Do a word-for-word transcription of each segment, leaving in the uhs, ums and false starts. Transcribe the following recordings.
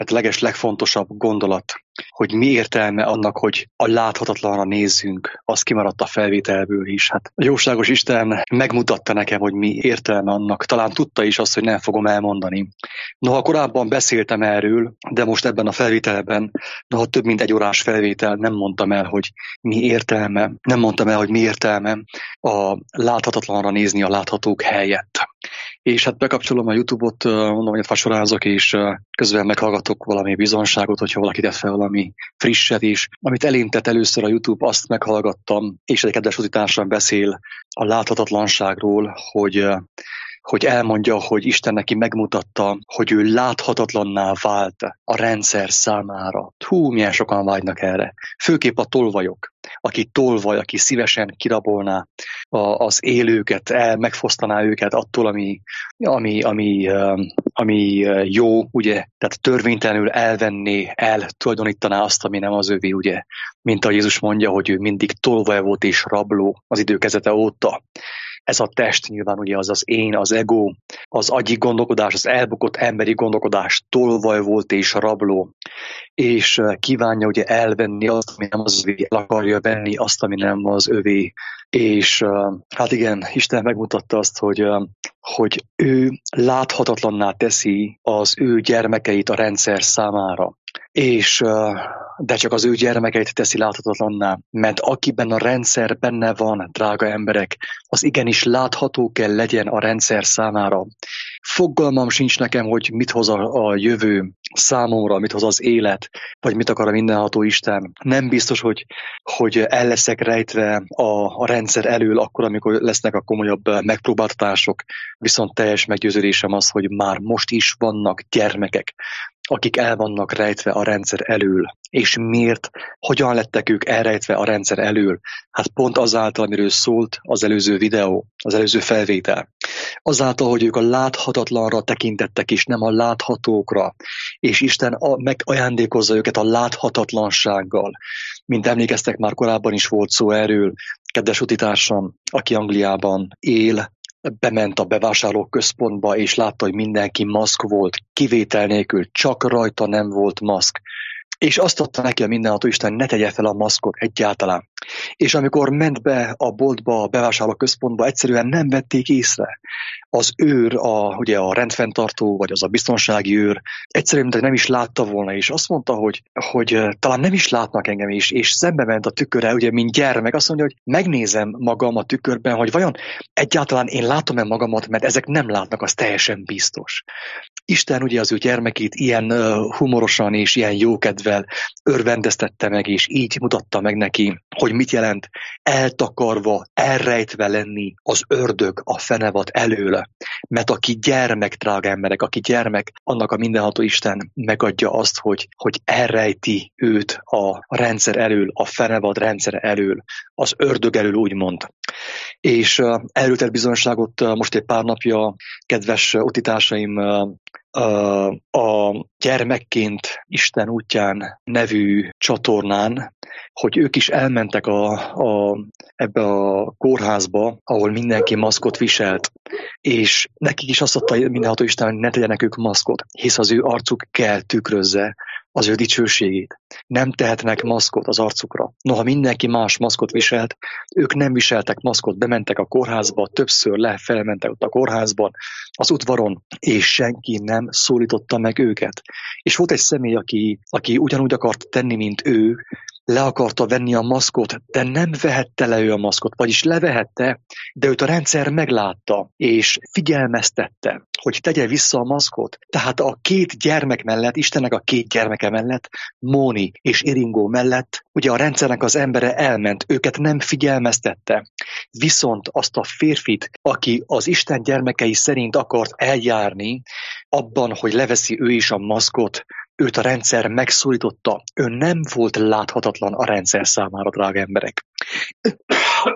mert a leges legfontosabb gondolat, hogy mi értelme annak, hogy a láthatatlanra nézzünk, az kimaradt a felvételből is. Hát a jóságos Isten megmutatta nekem, hogy mi értelme annak. Talán tudta is azt, hogy nem fogom elmondani. Noha korábban beszéltem erről, de most ebben a felvételben, noha több mint egy órás felvétel, nem mondtam el, hogy mi értelme, nem mondtam el, hogy mi értelme a láthatatlanra nézni a láthatók helyett. És hát bekapcsolom a YouTube-ot, mondom, hogy fasorázok, és közben meghallgatok valami bizonságot, hogyha valaki tett fel valami frisset is. Amit elintett először a YouTube, azt meghallgattam, és egy kedves utitársam beszél a láthatatlanságról, hogy hogy elmondja, hogy Isten neki megmutatta, hogy ő láthatatlanná vált a rendszer számára. Hú, milyen sokan vágynak erre. Főképp a tolvajok. Aki tolvaj, aki szívesen kirabolná az élőket, el, megfosztaná őket attól, ami, ami, ami, ami jó, ugye, tehát törvénytelenül elvenné, eltulajdonítaná azt, ami nem az övé, ugye. Mint ahogy Jézus mondja, hogy ő mindig tolvaj volt és rabló az idő kezdete óta. Ez a test nyilván ugye az az én, az ego, az agyi gondolkodás, az elbukott emberi gondolkodás tolvaj volt és rabló, és kívánja ugye elvenni azt, ami nem az övé, el akarja venni azt, ami nem az övé. És hát igen, Isten megmutatta azt, hogy, hogy ő láthatatlanná teszi az ő gyermekeit a rendszer számára. És, de csak az ő gyermekeit teszi láthatatlanná, mert akiben a rendszer benne van, drága emberek, az igenis látható kell legyen a rendszer számára. Fogalmam sincs nekem, hogy mit hoz a, a jövő számomra, mit hoz az élet, vagy mit akar a mindenható Isten. Nem biztos, hogy, hogy el leszek rejtve a, a rendszer elől akkor, amikor lesznek a komolyabb megpróbáltatások, viszont teljes meggyőződésem az, hogy már most is vannak gyermekek, akik el vannak rejtve a rendszer elől. És miért? Hogyan lettek ők elrejtve a rendszer elől? Hát pont azáltal, amiről szólt az előző videó, az előző felvétel. Azáltal, hogy ők a láthatatlanra tekintettek, és nem a láthatókra. És Isten megajándékozza őket a láthatatlansággal. Mint emlékeztek, már korábban is volt szó erről, kedves utitársam, aki Angliában él, bement a bevásárlóközpontba, és látta, hogy mindenki maszk volt, kivétel nélkül, csak rajta nem volt maszk. És azt adta neki a mindenható Isten, ne tegye fel a maszkot egyáltalán. És amikor ment be a boltba, a bevásárlóközpontba, egyszerűen nem vették észre. Az őr, a, ugye a rendfenntartó, vagy az a biztonsági őr, egyszerűen nem is látta volna, és azt mondta, hogy, hogy talán nem is látnak engem is, és szembe ment a tükörre, ugye, mint gyermek, azt mondja, hogy megnézem magam a tükörben, hogy vajon egyáltalán én látom-e magamat, mert ezek nem látnak, az teljesen biztos. Isten ugye az ő gyermekét ilyen uh, humorosan és ilyen jókedvel örvendeztette meg, és így mutatta meg neki, hogy mit jelent eltakarva, elrejtve lenni az ördög, a fenevad előle. Mert aki gyermek, drága emberek, aki gyermek, annak a mindenható Isten megadja azt, hogy, hogy elrejti őt a rendszer elől, a fenevad rendszer elől, az ördög elől úgymond. És uh, erről tett bizonyságot uh, most egy pár napja, kedves uh, utitársaim, uh, uh, a Gyermekként Isten útján nevű csatornán, hogy ők is elmentek a, a, ebbe a kórházba, ahol mindenki maszkot viselt, és nekik is azt adta mindenható Isten, hogy ne tegyenek ők maszkot, hisz az ő arcuk kell tükrözze az ő dicsőségét. Nem tehetnek maszkot az arcukra. Noha mindenki más maszkot viselt, ők nem viseltek maszkot, bementek a kórházba, többször lefelmentek ott a kórházban, az udvaron, és senki nem szólította meg őket. És volt egy személy, aki, aki ugyanúgy akart tenni, mint ő, le akarta venni a maszkot, de nem vehette le ő a maszkot, vagyis levehette, de őt a rendszer meglátta, és figyelmeztette, hogy tegye vissza a maszkot. Tehát a két gyermek mellett, Istennek a két gyermeke mellett, Móni és Iringó mellett, ugye a rendszernek az embere elment, őket nem figyelmeztette. Viszont azt a férfit, aki az Isten gyermekei szerint akart eljárni, abban, hogy leveszi ő is a maszkot, őt a rendszer megszólította. Ő nem volt láthatatlan a rendszer számára, drága emberek.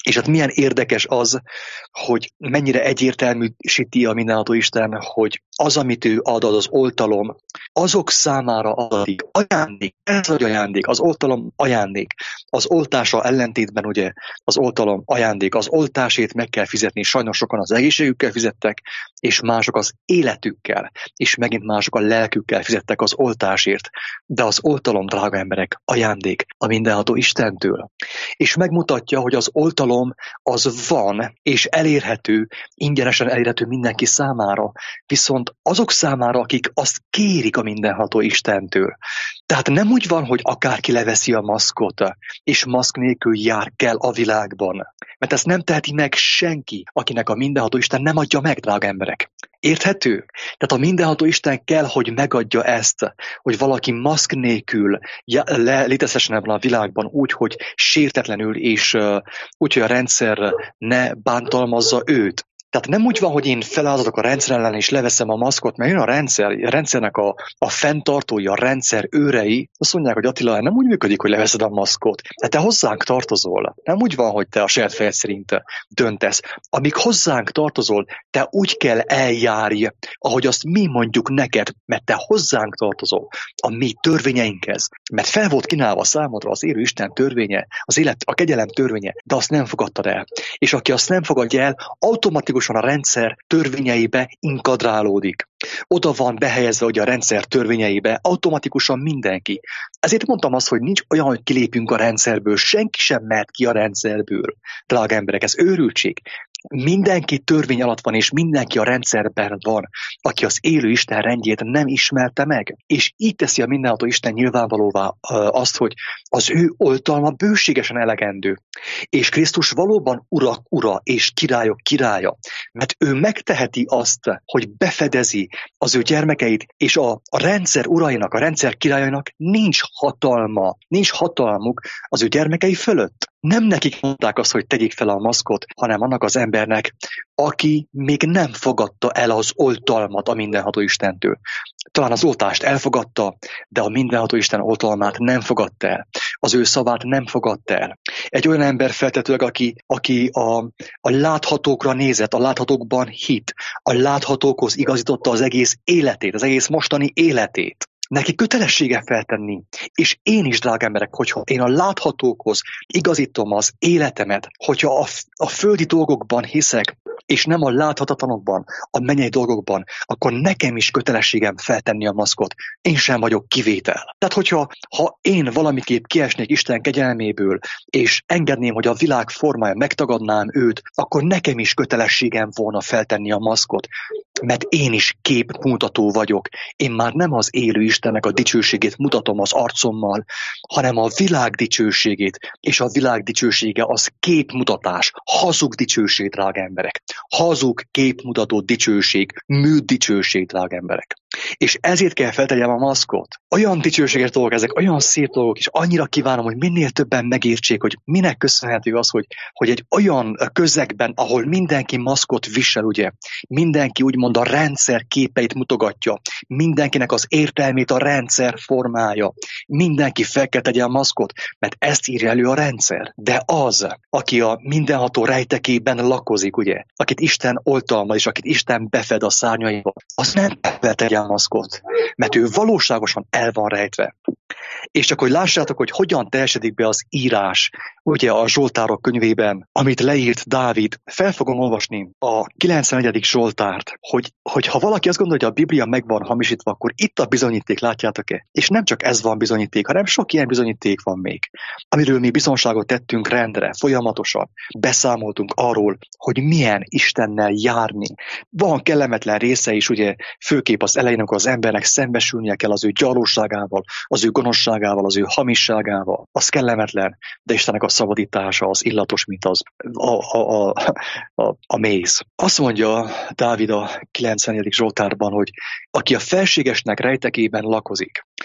És hát milyen érdekes az, hogy mennyire egyértelműsíti a mindenható Isten, hogy az, amit ő ad, az oltalom, azok számára adatik. Ajándék, ez vagy ajándék, az oltalom ajándék. Az oltása ellentétben ugye az oltalom ajándék, az oltásét meg kell fizetni, sajnos sokan az egészségükkel fizettek, és mások az életükkel, és megint mások a lelkükkel fizettek az oltásért. De az oltalom, drága emberek, ajándék a mindenható Istentől. És megmutatja, hogy az oltalom az van, és elérhető, ingyenesen elérhető mindenki számára, viszont azok számára, akik azt kérik a mindenható Istentől. Tehát nem úgy van, hogy akárki leveszi a maszkot, és maszk nélkül jár kell a világban. Mert ezt nem teheti meg senki, akinek a mindenható Isten nem adja meg, drága emberek. Érthető? Tehát a mindenható Isten kell, hogy megadja ezt, hogy valaki maszk nélkül létezhessen ebben a világban úgy, hogy sértetlenül és úgy, hogy a rendszer ne bántalmazza őt. Tehát nem úgy van, hogy én feláldozatok a rendszer ellen és leveszem a maszkot, mert jön a rendszer, a rendszernek a, a fenntartói, a rendszer őrei, azt mondják, hogy Attila, nem úgy működik, hogy leveszed a maszkot. De te hozzánk tartozol. Nem úgy van, hogy te a saját fejed szerint döntesz. Amíg hozzánk tartozol, te úgy kell eljárj, ahogy azt mi mondjuk neked, mert te hozzánk tartozol, a mi törvényeinkhez. Mert fel volt kínálva számodra az élő Isten törvénye, az élet, a kegyelem törvénye, de azt nem fogadtad el. És aki azt nem fogadja el, automatikusan a rendszer törvényeibe inkadrálódik. Oda van behelyezve, hogy a rendszer törvényeibe automatikusan mindenki. Ezért mondtam azt, hogy nincs olyan, hogy kilépjünk a rendszerből, senki sem mehet ki a rendszerből. Drága emberek, ez őrültség. Mindenki törvény alatt van, és mindenki a rendszerben van, aki az élő Isten rendjét nem ismerte meg. És így teszi a mindenható Isten nyilvánvalóvá azt, hogy az ő oltalma bőségesen elegendő. És Krisztus valóban urak ura és királyok királya, mert ő megteheti azt, hogy befedezi az ő gyermekeit, és a, a rendszer urainak, a rendszer királyainak nincs hatalma, nincs hatalmuk az ő gyermekei fölött. Nem nekik mondták azt, hogy tegyék fel a maszkot, hanem annak az embernek, aki még nem fogadta el az oltalmat a mindenható Istentől. Talán az oltást elfogadta, de a mindenható Isten oltalmát nem fogadta el. Az ő szavát nem fogadta el. Egy olyan ember feltetőleg, aki, aki a, a láthatókra nézett, a láthatókban hit, a láthatókhoz igazította az egész életét, az egész mostani életét. Neki kötelessége feltenni. És én is, drága emberek, hogyha én a láthatókhoz igazítom az életemet, hogyha a, a földi dolgokban hiszek, és nem a láthatatlanokban, a mennyei dolgokban, akkor nekem is kötelességem feltenni a maszkot. Én sem vagyok kivétel. Tehát, hogyha ha én valamiképp kiesnék Isten kegyelméből, és engedném, hogy a világ formája, megtagadnám őt, akkor nekem is kötelességem volna feltenni a maszkot. Mert én is képmutató vagyok. Én már nem az élő Istennek a dicsőségét mutatom az arcommal, hanem a világ dicsőségét, és a világ dicsősége az képmutatás, hazug dicsőség, drága emberek. Hazug képmutató dicsőség, mű dicsőség, drága emberek. És ezért kell feltegyem a maszkot. Olyan dicsőséges dolgok ezek, olyan szép dolgok, és annyira kívánom, hogy minél többen megértsék, hogy minek köszönhető az, hogy, hogy egy olyan közegben, ahol mindenki maszkot visel, ugye, mindenki úgymond a rendszer képeit mutogatja, mindenkinek az értelmét a rendszer formája, mindenki fel kell tegye a maszkot, mert ezt írja elő a rendszer. De az, aki a mindenható rejtekében lakozik, ugye, akit Isten oltalmaz, és akit Isten befed a szárnyaival, az nem fel tegye a maszkot, mert ő valóságosan el van rejtve. És csak hogy lássátok, hogy hogyan teljesedik be az írás, ugye a Zsoltárok könyvében, amit leírt Dávid, fel fogom olvasni a kilencvenegyedik Zsoltárt, hogy, hogy ha valaki azt gondolja, hogy a Biblia meg van hamisítva, akkor itt a bizonyíték, látjátok-e? És nem csak ez van bizonyíték, hanem sok ilyen bizonyíték van még, amiről mi bizonságot tettünk rendre, folyamatosan beszámoltunk arról, hogy milyen Istennel járni. Van kellemetlen része is, ugye főképp az elején, amikor az embernek szembesülnie kell az ő gyarlóságával, az ő gonoszságával, az ő hamisságával. Az kellemetlen, de Istennek a szabadítása az illatos, mint az a, a, a, a, a méz. Azt mondja Dávid a kilencvenegyedik Zsoltárban, hogy aki a felségesnek rejtekében lakozik,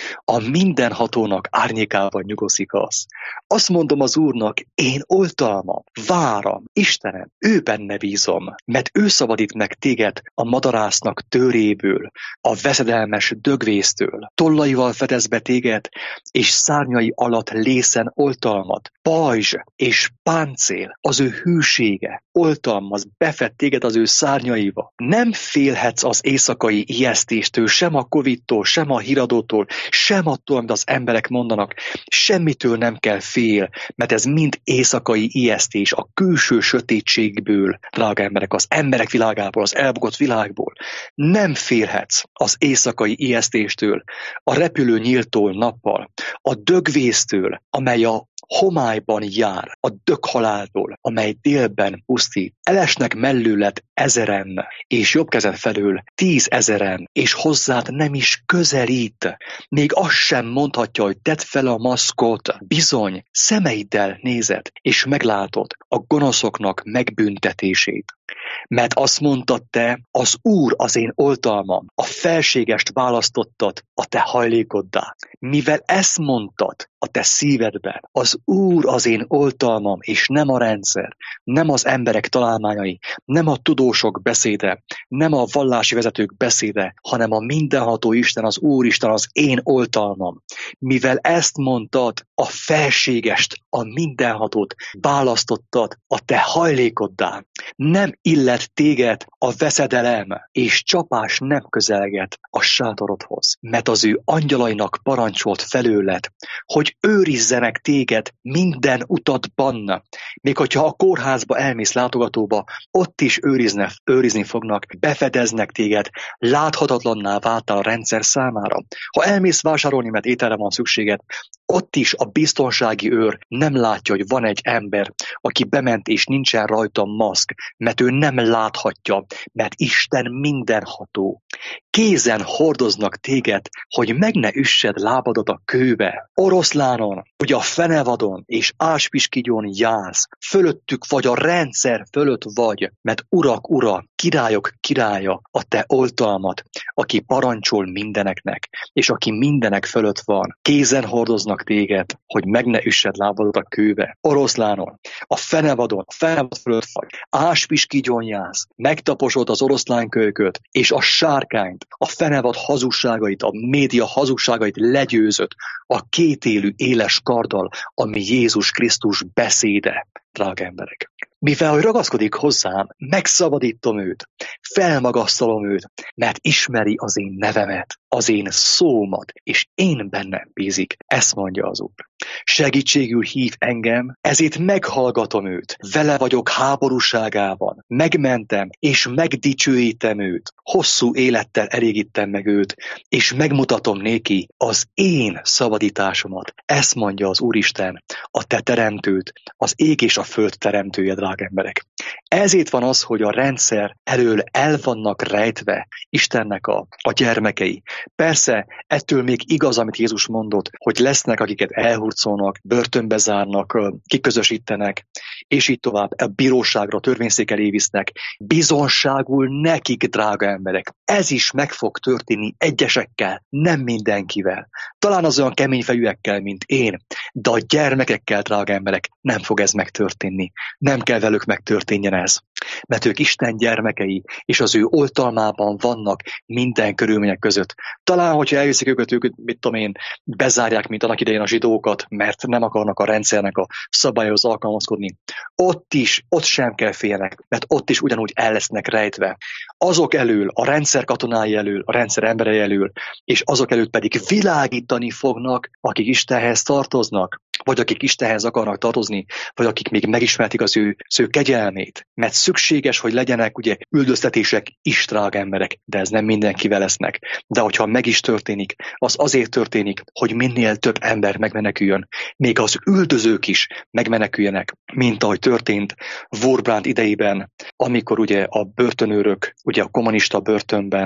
A mindenhatónak árnyékában nyugozik az. Azt mondom az Úrnak, én oltalmam, váram, Istenem, ő benne bízom, mert ő szabadít meg téged a madarásznak tőréből, a veszedelmes dögvésztől, tollaival fedez be téged, és szárnyai alatt lészen oltalmat, pajzs és páncél, az ő hűsége, oltalmaz, befed téged az ő szárnyaival. Nem félhetsz az éjszakai ijesztéstől, sem a Covidtól, sem a híradótól, sem attól, amit az emberek mondanak. Semmitől nem kell fél, mert ez mind éjszakai ijesztés a külső sötétségből, drága emberek, az emberek világából, az elbukott világból. Nem félhetsz az éjszakai ijesztéstől, a repülő nyíltól nappal, a dögvésztől, amely a homályban jár, a döghaláltól, amely délben pusztít. Elesnek mellőled ezeren, és jobb kezed felől tízezeren, és hozzád nem is közelít. Még azt sem mondhatja, hogy tedd fel a maszkot. Bizony, szemeiddel nézed, és meglátod a gonoszoknak megbüntetését. Mert azt mondtad te, az Úr az én oltalmam, a felségest választottad a te hajlékoddá. Mivel ezt mondtad a te szívedben, az Úr az én oltalmam, és nem a rendszer, nem az emberek találmányai, nem a tudósok beszéde, nem a vallási vezetők beszéde, hanem a mindenható Isten, az Úristen az én oltalmam. Mivel ezt mondtad, a felségest, a mindenhatót választottad a te hajlékoddá. Nem illet téged a veszedelem, és csapás nem közelget a sátorodhoz, mert az ő angyalainak parancsolt felőled, hogy őrizzenek téged minden utatban. Még hogyha a kórházba elmész látogatóba, ott is őrizne, őrizni fognak, befedeznek téged, láthatatlanná váltál a rendszer számára. Ha elmész vásárolni, mert ételre van szükséged, ott is a biztonsági őr nem látja, hogy van egy ember, aki bement és nincsen rajta maszk, mert ő nem láthatja, mert Isten mindenható. Kézen hordoznak téged, hogy meg ne üssed lábadat a kőbe. Oroszlánon, ugye a fenevadon és áspiskigyon jársz, fölöttük vagy a rendszer fölött vagy, mert urak ura, királyok királya a te oltalmat, aki parancsol mindeneknek, és aki mindenek fölött van. Kézen hordoznak téged, hogy meg ne üssed lábadat a kőbe. Oroszlánon, a fenevadon, a fenevad fölött vagy, áspiskigyon jársz, megtaposod az oroszlánkölyköt és a sárkányt, a fenevad hazugságait, a média hazugságait legyőzött a kétélű éles karddal, ami Jézus Krisztus beszéde, drága emberek. Mivel, hogy ragaszkodik hozzám, megszabadítom őt, felmagasztalom őt, mert ismeri az én nevemet, az én szómat, és én bennem bízik, ezt mondja az Úr. Segítségül hív engem, ezért meghallgatom őt, vele vagyok háborúságában, megmentem, és megdicsőítem őt, hosszú élettel elégítem meg őt, és megmutatom néki az én szabadításomat. Ezt mondja az Úristen, a te teremtőd, az ég és a föld teremtője, drága emberek. Ezért van az, hogy a rendszer elől el vannak rejtve Istennek a, a gyermekei. Persze, ettől még igaz, amit Jézus mondott, hogy lesznek, akiket elhurcolnak, börtönbe zárnak, kiközösítenek, és így tovább, a bíróságra, törvényszék elé visznek. Bizonságul nekik, drága emberek. Ez is meg fog történni egyesekkel, nem mindenkivel. Talán az olyan kemény fejűekkel, mint én, de a gyermekekkel, drága emberek, nem fog ez megtörténni. Nem kell velük megtörténjen ez. Mert ők Isten gyermekei, és az ő oltalmában vannak minden körülmények között. Talán, hogyha elviszik őket, őket, mit tudom én, bezárják, mint annak idején a zsidókat, mert nem akarnak a rendszernek a szabályhoz alkalmazkodni. Ott is, ott sem kell félnek, mert ott is ugyanúgy el lesznek rejtve. Azok elől, a rendszer katonái elől, a rendszer emberei elől, és azok előtt pedig világítani fognak, akik Istenhez tartoznak, vagy akik Istenhez akarnak tartozni, vagy akik még megismertik az ő, az ő kegyelmét. Mert szükséges, hogy legyenek ugye üldöztetések is, drága emberek, de ez nem mindenkivel lesznek. De hogyha meg is történik, az azért történik, hogy minél több ember megmeneküljön. Még az üldözők is megmeneküljenek, mint ahogy történt Wurmbrand idejében, amikor ugye a börtönőrök, ugye a kommunista börtönben,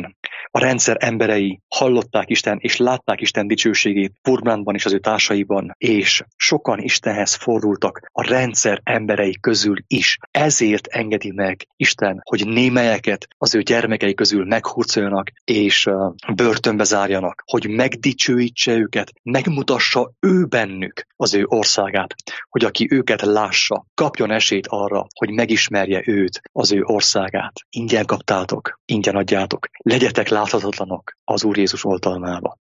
A rendszer emberei hallották Isten és látták Isten dicsőségét Purmrandban és az ő társaiban, és sokan Istenhez fordultak a rendszer emberei közül is. Ezért engedi meg Isten, hogy némelyeket az ő gyermekei közül meghurcoljanak és börtönbe zárjanak, hogy megdicsőítse őket, megmutassa ő bennük az ő országát, hogy aki őket lássa, kapjon esélyt arra, hogy megismerje őt, az ő országát. Ingyen kaptátok, ingyen adjátok. Legyetek láthatatlanok az Úr Jézus oltalmába.